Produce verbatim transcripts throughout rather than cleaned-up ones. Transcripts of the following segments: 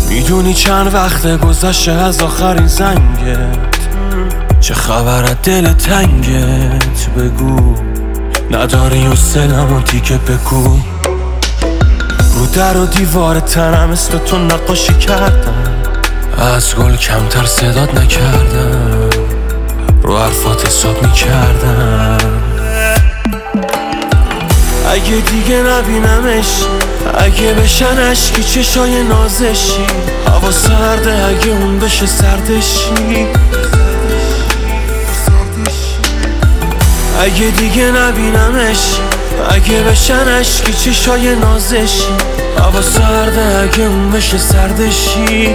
میدونی چند وقت گذشته از آخرین زنگت؟ چه خبر از دل تنگت؟ بگو نداری حوصله‌مو دیگه بگو. رو در و دیوار تنم اسم تو نقاشی کردم، از گل کمتر صدات نکردم، رو حرفات حساب میکردم. اگه دیگه نبینمش، اگه بشن اشکی چشای نازشی، هوا سرده اگه اون بشه سردشی. اگه دیگه نبینمش، اگه بشن اشکی چشای نازشی، هوا سرده اگه اون بشه سردشی.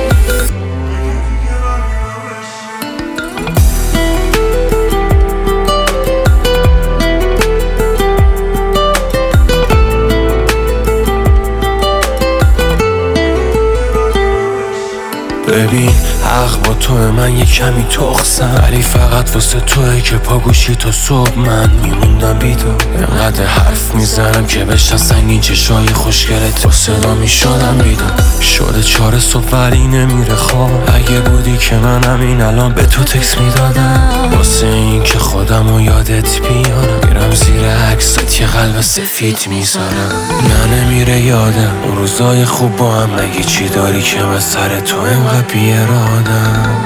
ببین حق با توه، من یه کمی تخصم، ولی فقط واسه توه که پاگوشی تا صبح من میموندم بیدار. انقدر حرف میزنم که بشن سنگین چشای خوشگلت، با صدا میشدم بیدار. شده چهار صبح ولی نمیره خواب، اگه بودی که من همین الان به تو تکس میدادم. واسه این که خودمو یادت بیارم، میرم زیر عکست یه قلب سفید میذارم. نه نمیره یادم اون روزای خوب با هم، نگی چی داری که من سر تو انقدر بیارادم.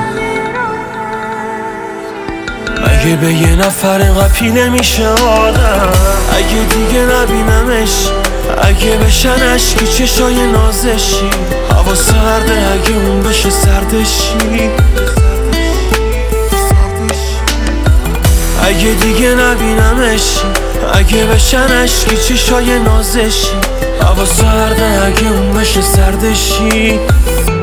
اگه به یه نفر انقدر پیله میشه آدم، اگه دیگه نبینمش، اگه بشن اشکی چشای نازشی، هوا سرده اگه اون بشه سردشی. اگه دیگه نبینمش، اگه بشن اشکی چشای نازشی، هوا سرده اگه اون بشه سردشی.